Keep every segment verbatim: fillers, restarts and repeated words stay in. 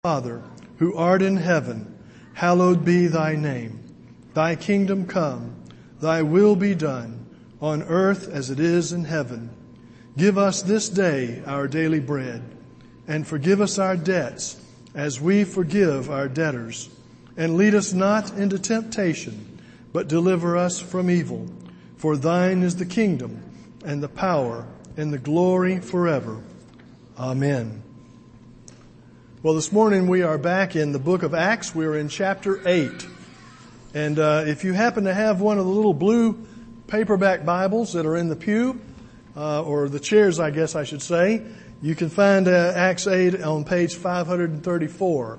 Father, who art in heaven, hallowed be thy name. Thy kingdom come, thy will be done, on earth as it is in heaven. Give us this day our daily bread, and forgive us our debts as we forgive our debtors. And lead us not into temptation, but deliver us from evil. For thine is the kingdom, and the power, and the glory forever. Amen. Well, this morning we are back in the book of Acts. We're in chapter eight. And uh, if you happen to have one of the little blue paperback Bibles that are in the pew, uh, or the chairs, I guess I should say, you can find uh, Acts eight on page five thirty-four.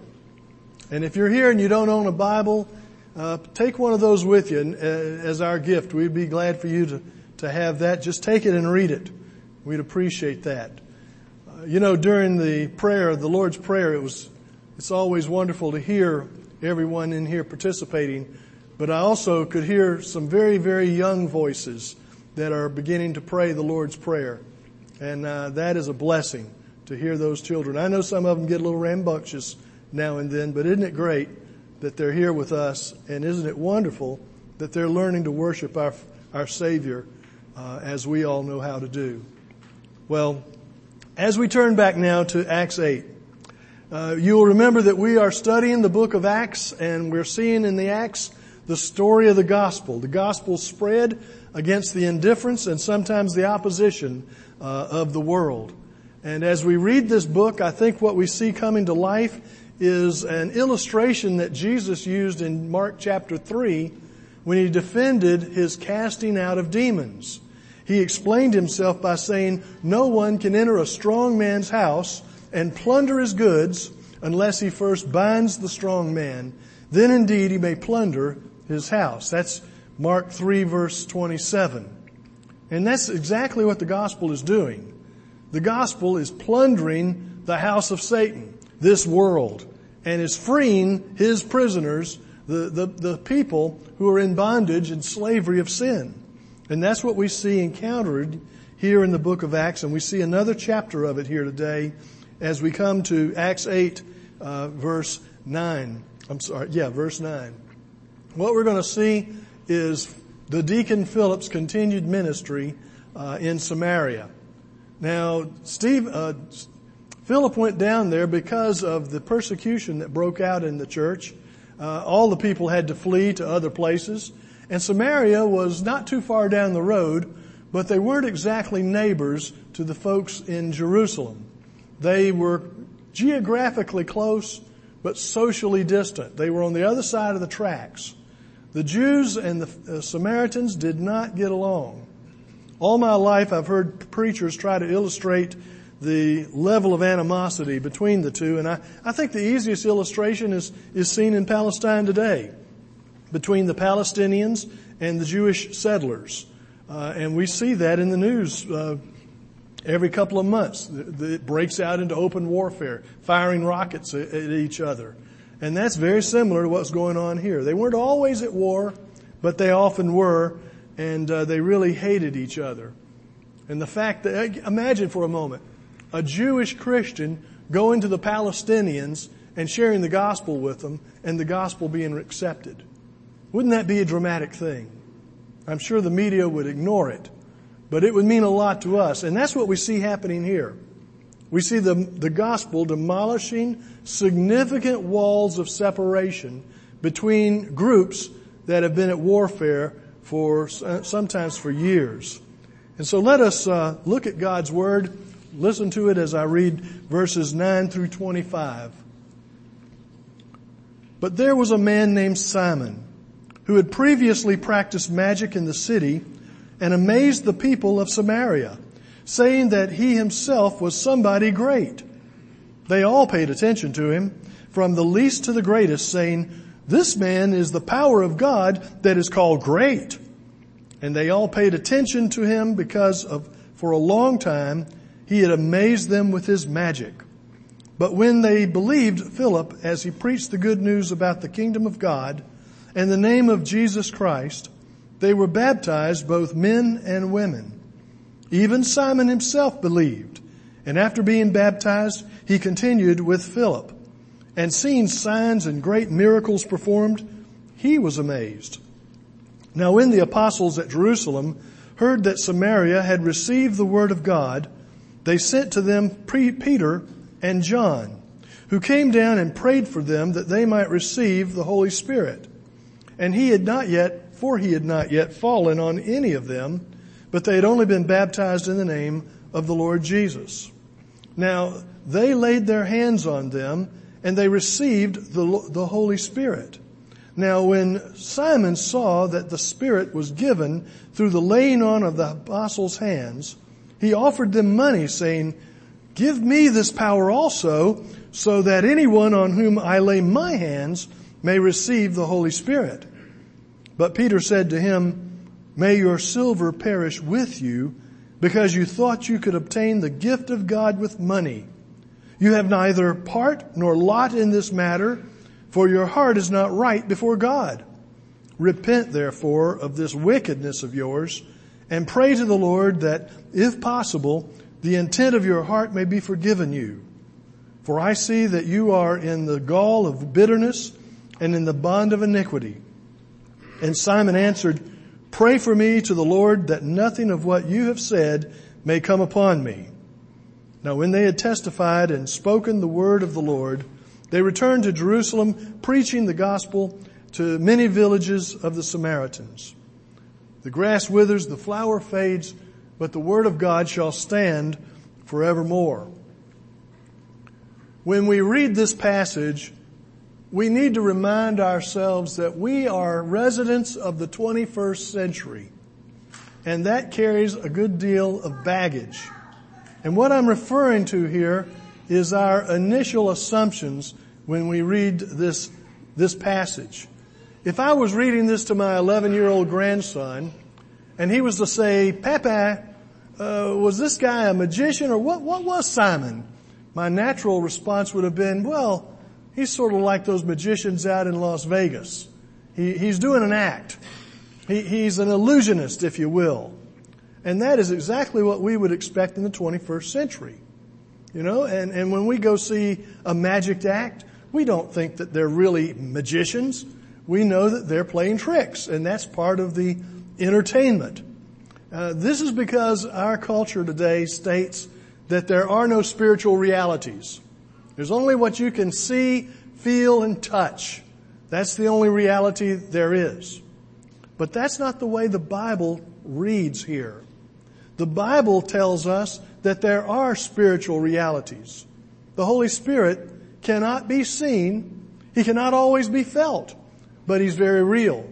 And if you're here and you don't own a Bible, uh, take one of those with you uh, as our gift. We'd be glad for you to, to have that. Just take it and read it. We'd appreciate that. You know, during the prayer, the Lord's Prayer, it was, it's always wonderful to hear everyone in here participating, but I also could hear some very, very young voices that are beginning to pray the Lord's Prayer. And uh, that is a blessing to hear those children. I know some of them get a little rambunctious now and then, but isn't it great that they're here with us? And isn't it wonderful that they're learning to worship our, our Savior uh, as we all know how to do? Well, as we turn back now to Acts eight, uh, you'll remember that we are studying the book of Acts, and we're seeing in the Acts the story of the gospel. The gospel spread against the indifference and sometimes the opposition uh, of the world. And as we read this book, I think what we see coming to life is an illustration that Jesus used in Mark chapter three when he defended his casting out of demons. He explained himself by saying, no one can enter a strong man's house and plunder his goods unless he first binds the strong man. Then indeed he may plunder his house. That's Mark three verse twenty-seven. And that's exactly what the gospel is doing. The gospel is plundering the house of Satan, this world, and is freeing his prisoners, the, the, the people who are in bondage and slavery of sin. And that's what we see encountered here in the book of Acts, and we see another chapter of it here today as we come to Acts eight, uh, verse nine. I'm sorry, yeah, verse nine. What we're going to see is the deacon Philip's continued ministry uh, in Samaria. Now, Steve, uh, Philip went down there because of the persecution that broke out in the church. Uh, all the people had to flee to other places. And Samaria was not too far down the road, but they weren't exactly neighbors to the folks in Jerusalem. They were geographically close, but socially distant. They were on the other side of the tracks. The Jews and the Samaritans did not get along. All my life I've heard preachers try to illustrate the level of animosity between the two, and I, I think the easiest illustration is, is seen in Palestine today, between the Palestinians and the Jewish settlers. Uh, and we see that in the news uh, every couple of months. It breaks out into open warfare, firing rockets at, at each other. And that's very similar to what's going on here. They weren't always at war, but they often were, and uh, they really hated each other. And the fact that, imagine for a moment, a Jewish Christian going to the Palestinians and sharing the gospel with them, and the gospel being accepted. Wouldn't that be a dramatic thing? I'm sure the media would ignore it, but it would mean a lot to us. And that's what we see happening here. We see the, the gospel demolishing significant walls of separation between groups that have been at warfare for sometimes for years. And so let us uh, look at God's word. Listen to it as I read verses nine through twenty-five. But there was a man named Simon, who had previously practiced magic in the city and amazed the people of Samaria, saying that he himself was somebody great. They all paid attention to him, from the least to the greatest, saying, this man is the power of God that is called great. And they all paid attention to him because of, for a long time, he had amazed them with his magic. But when they believed Philip as he preached the good news about the kingdom of God and the name of Jesus Christ, they were baptized, both men and women. Even Simon himself believed, and after being baptized, he continued with Philip. and seeing signs and great miracles performed, he was amazed. Now when the apostles at Jerusalem heard that Samaria had received the word of God, they sent to them Peter and John, who came down and prayed for them that they might receive the Holy Spirit. And he had not yet, for he had not yet fallen on any of them, but they had only been baptized in the name of the Lord Jesus. Now they laid their hands on them, and they received the, the Holy Spirit. Now when Simon saw that the Spirit was given through the laying on of the apostles' hands, he offered them money, saying, "Give me this power also, so that anyone on whom I lay my hands may receive the Holy Spirit." But Peter said to him, "May your silver perish with you, because you thought you could obtain the gift of God with money. You have neither part nor lot in this matter, for your heart is not right before God. Repent, therefore, of this wickedness of yours, and pray to the Lord that, if possible, the intent of your heart may be forgiven you. For I see that you are in the gall of bitterness and in the bond of iniquity." And Simon answered, "Pray for me to the Lord that nothing of what you have said may come upon me." Now when they had testified and spoken the word of the Lord, they returned to Jerusalem, preaching the gospel to many villages of the Samaritans. The grass withers, the flower fades, but the word of God shall stand forevermore. When we read this passage, we need to remind ourselves that we are residents of the twenty-first century, and that carries a good deal of baggage. And what I'm referring to here is our initial assumptions when we read this, this passage. If I was reading this to my eleven-year-old grandson, and he was to say, "Papa, uh, was this guy a magician, or what, what was Simon?" My natural response would have been, well, he's sort of like those magicians out in Las Vegas. He, he's doing an act. He, he's an illusionist, if you will. And that is exactly what we would expect in the twenty-first century. You know, and, and when we go see a magic act, we don't think that they're really magicians. We know that they're playing tricks, and that's part of the entertainment. Uh, this is because our culture today states that there are no spiritual realities. There's only what you can see, feel, and touch. That's the only reality there is. But that's not the way the Bible reads here. The Bible tells us that there are spiritual realities. The Holy Spirit cannot be seen. He cannot always be felt, but He's very real.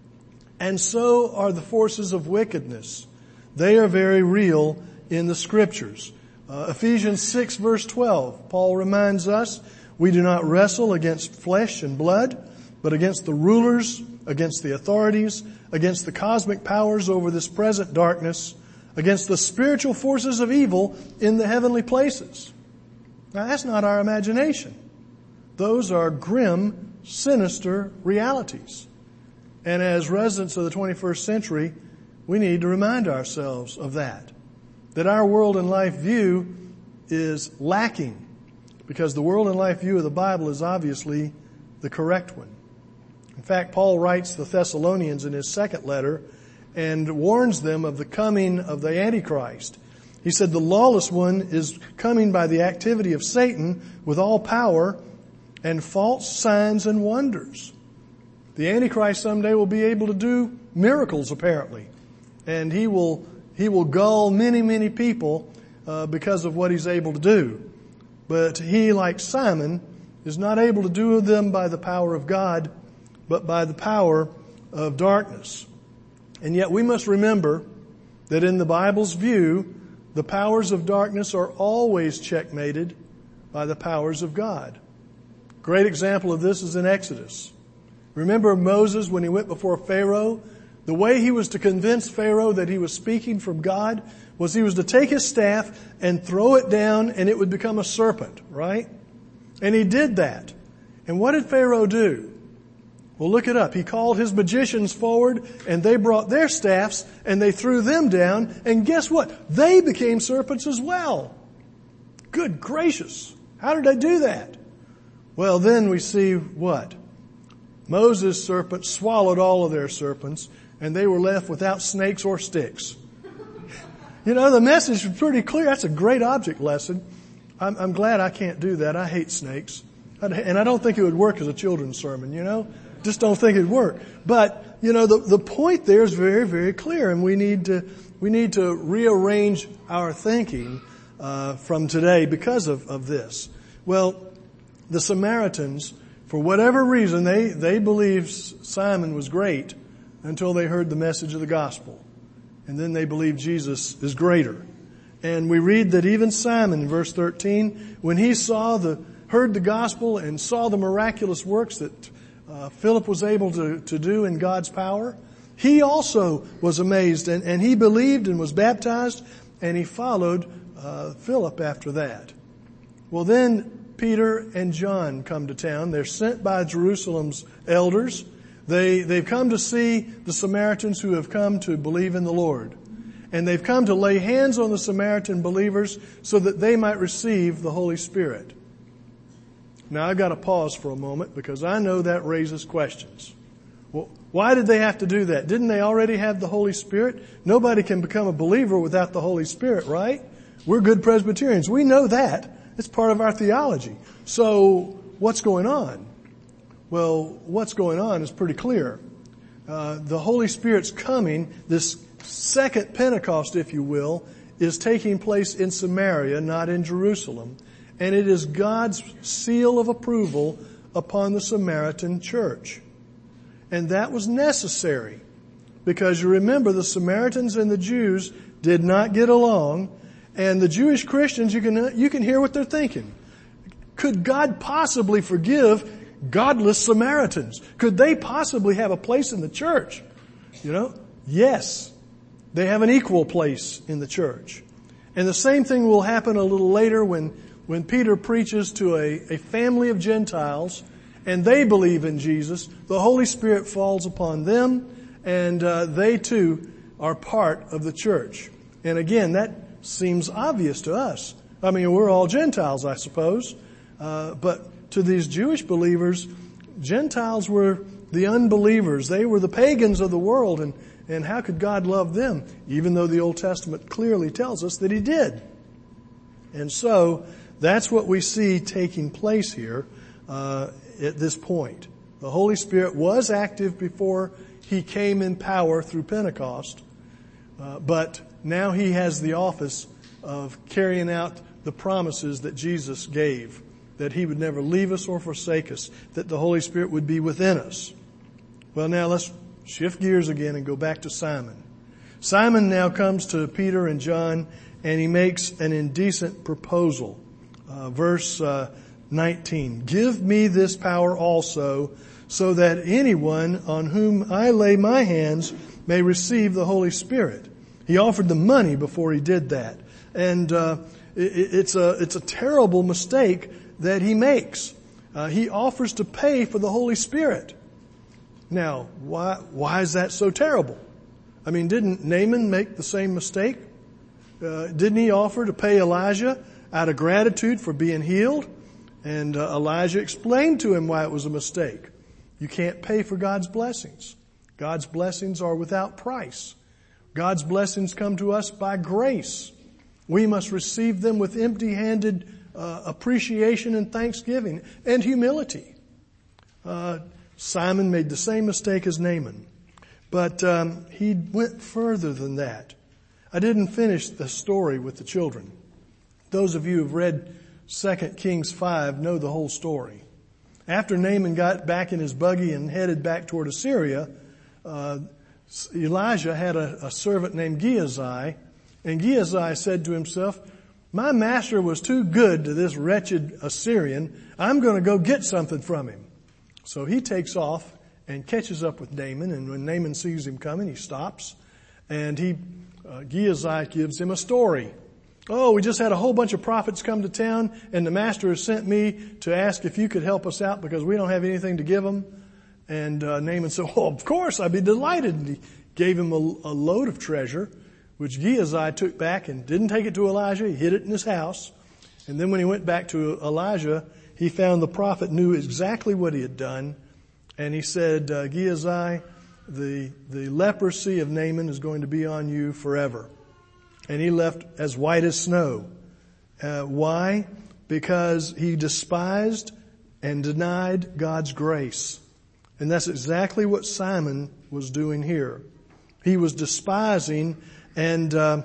And so are the forces of wickedness. They are very real in the Scriptures. Uh, Ephesians six verse twelve, Paul reminds us, "We do not wrestle against flesh and blood, but against the rulers, against the authorities, against the cosmic powers over this present darkness, against the spiritual forces of evil in the heavenly places." Now that's not our imagination. Those are grim, sinister realities. And as residents of the twenty-first century, we need to remind ourselves of that. That our world and life view is lacking, because the world and life view of the Bible is obviously the correct one. In fact, Paul writes the Thessalonians in his second letter and warns them of the coming of the Antichrist. He said the lawless one is coming by the activity of Satan with all power and false signs and wonders. The Antichrist someday will be able to do miracles, apparently, and he will he will gull many, many people uh, because of what he's able to do. But he, like Simon, is not able to do them by the power of God, but by the power of darkness. And yet we must remember that in the Bible's view, the powers of darkness are always checkmated by the powers of God. Great example of this is in Exodus. Remember Moses when he went before Pharaoh? The way he was to convince Pharaoh that he was speaking from God was he was to take his staff and throw it down and it would become a serpent, right? And he did that. And what did Pharaoh do? Well, look it up. He called his magicians forward and they brought their staffs and they threw them down. And guess what? They became serpents as well. Good gracious. How did they do that? Well, then we see what? Moses' serpent swallowed all of their serpents, and they were left without snakes or sticks. You know, the message is pretty clear. That's a great object lesson. I'm, I'm glad I can't do that. I hate snakes. And I don't think it would work as a children's sermon, you know? Just don't think it'd work. But, you know, the, the point there is very, very clear, and we need to, we need to rearrange our thinking, uh, from today because of, of this. Well, the Samaritans, for whatever reason, they, they believed Simon was great until they heard the message of the gospel. And then they believed Jesus is greater. And we read that even Simon in verse thirteen, when he saw the, heard the gospel and saw the miraculous works that uh, Philip was able to, to do in God's power, he also was amazed and, and he believed and was baptized and he followed uh, Philip after that. Well, then Peter and John come to town. They're sent by Jerusalem's elders. They, they've come to see the Samaritans who have come to believe in the Lord. And they've come to lay hands on the Samaritan believers so that they might receive the Holy Spirit. Now I've got to pause for a moment because I know that raises questions. Well, why did they have to do that? Didn't they already have the Holy Spirit? Nobody can become a believer without the Holy Spirit, right? We're good Presbyterians. We know that. It's part of our theology. So what's going on? Well, what's going on is pretty clear. Uh, the Holy Spirit's coming, this second Pentecost, if you will, is taking place in Samaria, not in Jerusalem. And it is God's seal of approval upon the Samaritan church. And that was necessary because you remember the Samaritans and the Jews did not get along, and the Jewish Christians, you can, you can hear what they're thinking. Could God possibly forgive godless Samaritans? Could they possibly have a place in the church? You know, yes, they have an equal place in the church. And the same thing will happen a little later when, when Peter preaches to a, a family of Gentiles and they believe in Jesus. The Holy Spirit falls upon them and uh, they too are part of the church. And again, that seems obvious to us. I mean, we're all Gentiles, I suppose. Uh, but to these Jewish believers, Gentiles were the unbelievers. They were the pagans of the world. And, and how could God love them? Even though the Old Testament clearly tells us that He did. And so that's what we see taking place here uh, at this point. The Holy Spirit was active before He came in power through Pentecost. Uh, but now He has the office of carrying out the promises that Jesus gave, that He would never leave us or forsake us, that the Holy Spirit would be within us. Well, now let's shift gears again and go back to Simon. Simon now comes to Peter and John and he makes an indecent proposal. Uh, verse uh, nineteen, "Give me this power also, so that anyone on whom I lay my hands may receive the Holy Spirit." He offered them money before he did that. And uh, it, it's a it's a terrible mistake that he makes. Uh, he offers to pay for the Holy Spirit. Now, why why is that so terrible? I mean, didn't Naaman make the same mistake? Uh, didn't he offer to pay Elijah out of gratitude for being healed? And uh, Elijah explained to him why it was a mistake. You can't pay for God's blessings. God's blessings are without price. God's blessings come to us by grace. We must receive them with empty-handed uh, appreciation and thanksgiving and humility. Uh, Simon made the same mistake as Naaman. But um, he went further than that. I didn't finish the story with the children. Those of you who've read Second Kings five know the whole story. After Naaman got back in his buggy and headed back toward Assyria, uh, Elijah had a, a servant named Gehazi, and Gehazi said to himself, "My master was too good to this wretched Assyrian. I'm going to go get something from him." So he takes off and catches up with Naaman, and when Naaman sees him coming, he stops, and he, uh, Gehazi gives him a story. "Oh, we just had a whole bunch of prophets come to town, and the master has sent me to ask if you could help us out because we don't have anything to give them." And uh, Naaman said, "Oh, of course, I'd be delighted." And he gave him a, a load of treasure, which Gehazi took back and didn't take it to Elijah. He hid it in his house. And then when he went back to Elijah, he found the prophet knew exactly what he had done. And he said, uh, Gehazi, the, the leprosy of Naaman is going to be on you forever. And he left as white as snow. Uh, why? Because he despised and denied God's grace. And that's exactly what Simon was doing here. He was despising and uh,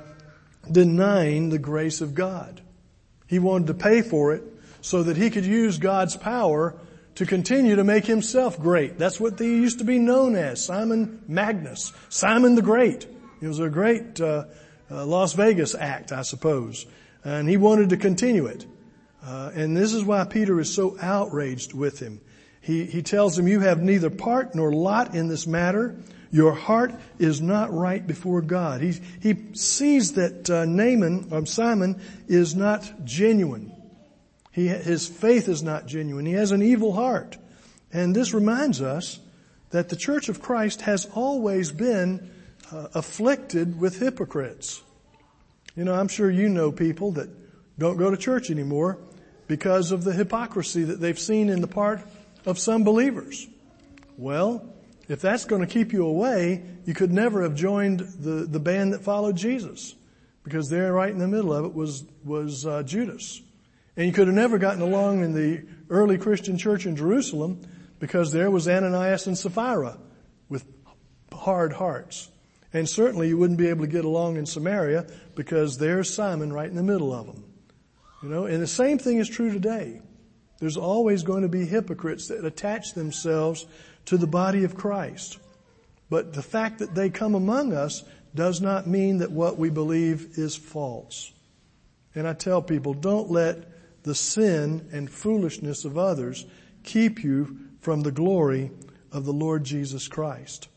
denying the grace of God. He wanted to pay for it so that he could use God's power to continue to make himself great. That's what he used to be known as, Simon Magnus, Simon the Great. He was a great uh, uh, Las Vegas act, I suppose. And he wanted to continue it. Uh, and this is why Peter is so outraged with him. He, he tells him, you have neither part nor lot in this matter. Your heart is not right before God. He, he sees that uh, Naaman, or Simon, is not genuine. He, his faith is not genuine. He has an evil heart. And this reminds us that the Church of Christ has always been uh, afflicted with hypocrites. You know, I'm sure you know people that don't go to church anymore because of the hypocrisy that they've seen in the part of some believers. Well, if that's going to keep you away, you could never have joined the, the band that followed Jesus, because there right in the middle of it was, was uh, Judas. And you could have never gotten along in the early Christian church in Jerusalem, because there was Ananias and Sapphira with hard hearts. And certainly you wouldn't be able to get along in Samaria, because there's Simon right in the middle of them. You know, and the same thing is true today. There's always going to be hypocrites that attach themselves to the body of Christ. But the fact that they come among us does not mean that what we believe is false. And I tell people, don't let the sin and foolishness of others keep you from the glory of the Lord Jesus Christ.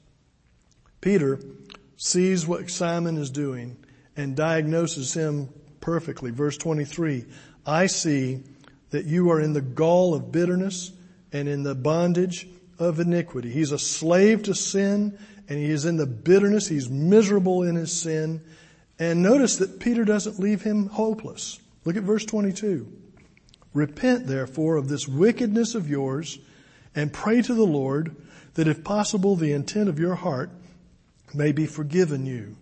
Peter sees what Simon is doing and diagnoses him perfectly. Verse twenty-three, I see that you are in the gall of bitterness and in the bondage of iniquity. He's a slave to sin, and he is in the bitterness. He's miserable in his sin. And notice that Peter doesn't leave him hopeless. Look at verse twenty-two. Repent, therefore, of this wickedness of yours, and pray to the Lord that if possible the intent of your heart may be forgiven you.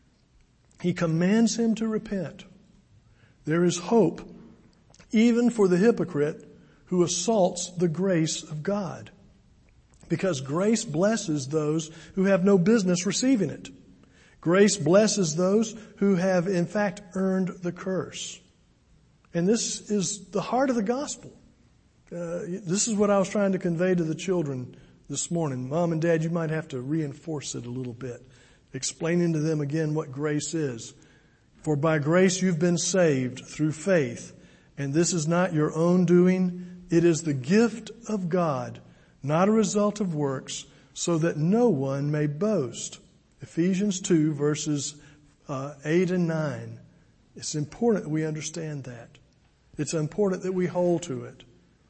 He commands him to repent. There is hope even for the hypocrite who assaults the grace of God, because grace blesses those who have no business receiving it. Grace blesses those who have in fact earned the curse. And this is the heart of the gospel. Uh, this is what I was trying to convey to the children this morning. Mom and Dad, you might have to reinforce it a little bit, explaining to them again what grace is. For by grace you've been saved through faith, and this is not your own doing. It is the gift of God, not a result of works, so that no one may boast. Ephesians two, verses uh, eight and nine. It's important that we understand that. It's important that we hold to it.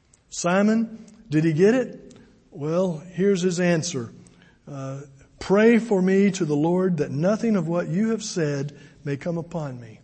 Simon, did he get it? Well, here's his answer. Uh, Pray for me to the Lord that nothing of what you have said may come upon me.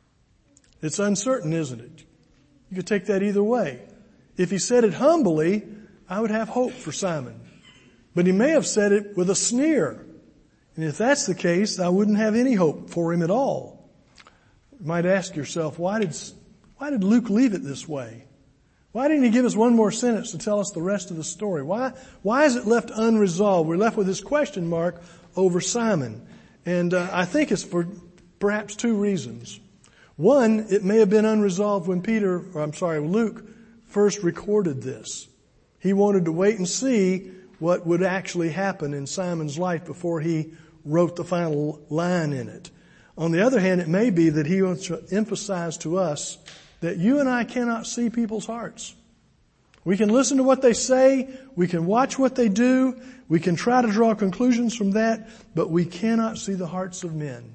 It's uncertain, isn't it? You could take that either way. If he said it humbly, I would have hope for Simon. But he may have said it with a sneer. And if that's the case, I wouldn't have any hope for him at all. You might ask yourself, why did, why did Luke leave it this way? Why didn't he give us one more sentence to tell us the rest of the story? Why, why is it left unresolved? We're left with this question mark over Simon. And uh, I think it's for perhaps two reasons. One, it may have been unresolved when Peter, or I'm sorry, Luke first recorded this. He wanted to wait and see what would actually happen in Simon's life before he wrote the final line in it. On the other hand, it may be that he wants to emphasize to us that you and I cannot see people's hearts. We can listen to what they say, we can watch what they do, we can try to draw conclusions from that, but we cannot see the hearts of men.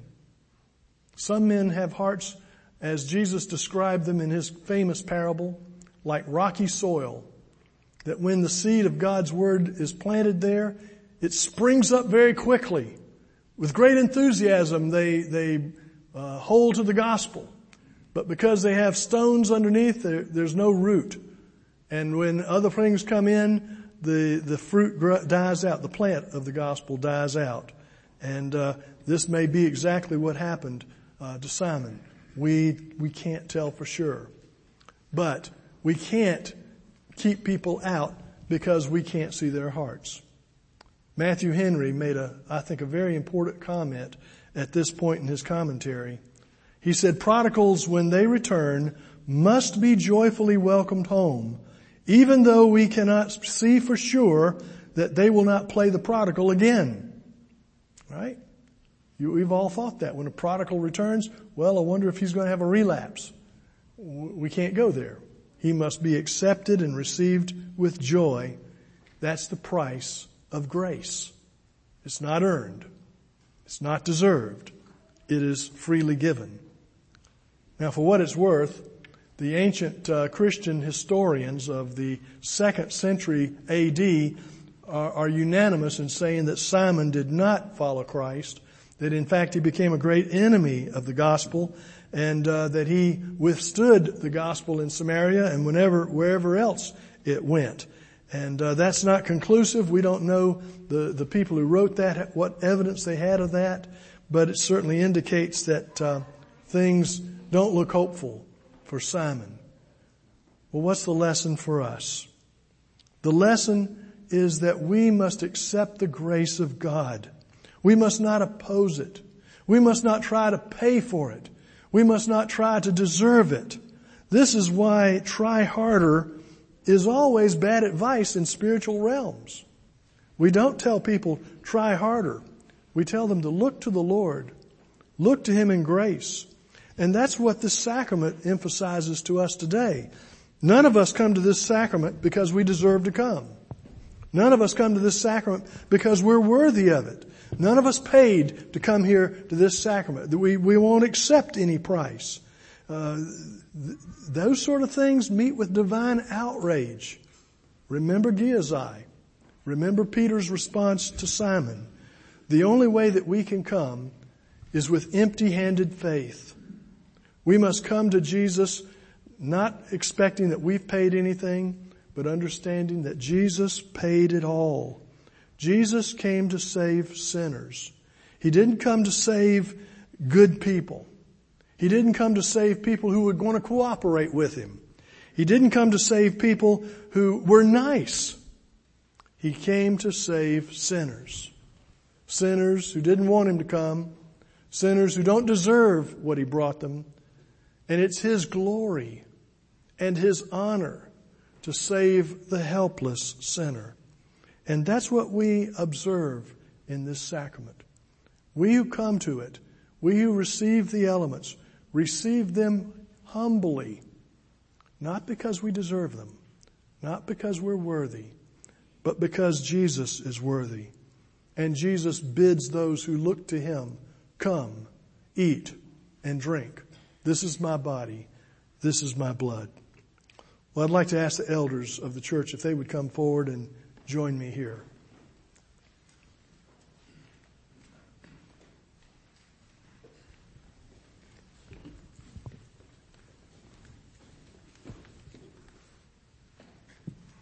Some men have hearts, as Jesus described them in his famous parable, like rocky soil, that when the seed of God's word is planted there, it springs up very quickly. With great enthusiasm, they, they uh, hold to the gospel. But because they have stones underneath, there, there's no root. And when other things come in, the, the fruit gr- dies out. The plant of the gospel dies out. And, uh, this may be exactly what happened, uh, to Simon. We, we can't tell for sure. But we can't keep people out because we can't see their hearts. Matthew Henry made a, I think, a very important comment at this point in his commentary. He said, prodigals, when they return, must be joyfully welcomed home, even though we cannot see for sure that they will not play the prodigal again. Right? You, we've all thought that. When a prodigal returns, well, I wonder if he's going to have a relapse. We can't go there. He must be accepted and received with joy. That's the price of grace. It's not earned. It's not deserved. It is freely given. Now, for what it's worth, the ancient uh, Christian historians of the second century A D are, are unanimous in saying that Simon did not follow Christ, that in fact he became a great enemy of the gospel, and uh, that he withstood the gospel in Samaria and whenever, wherever else it went. And uh, that's not conclusive. We don't know the, the people who wrote that, what evidence they had of that, but it certainly indicates that uh, things don't look hopeful for Simon. Well, what's the lesson for us? The lesson is that we must accept the grace of God. We must not oppose it. We must not try to pay for it. We must not try to deserve it. This is why try harder is always bad advice in spiritual realms. We don't tell people try harder. We tell them to look to the Lord. Look to Him in grace. And that's what this sacrament emphasizes to us today. None of us come to this sacrament because we deserve to come. None of us come to this sacrament because we're worthy of it. None of us paid to come here to this sacrament. We, we won't accept any price. Uh, th- those sort of things meet with divine outrage. Remember Gehazi. Remember Peter's response to Simon. The only way that we can come is with empty-handed faith. We must come to Jesus not expecting that we've paid anything, but understanding that Jesus paid it all. Jesus came to save sinners. He didn't come to save good people. He didn't come to save people who were going to cooperate with Him. He didn't come to save people who were nice. He came to save sinners. Sinners who didn't want Him to come. Sinners who don't deserve what He brought them. And it's His glory and His honor to save the helpless sinner. And that's what we observe in this sacrament. We who come to it, we who receive the elements, receive them humbly, not because we deserve them, not because we're worthy, but because Jesus is worthy. And Jesus bids those who look to Him, come, eat, and drink. This is my body. This is my blood. Well, I'd like to ask the elders of the church if they would come forward and join me here.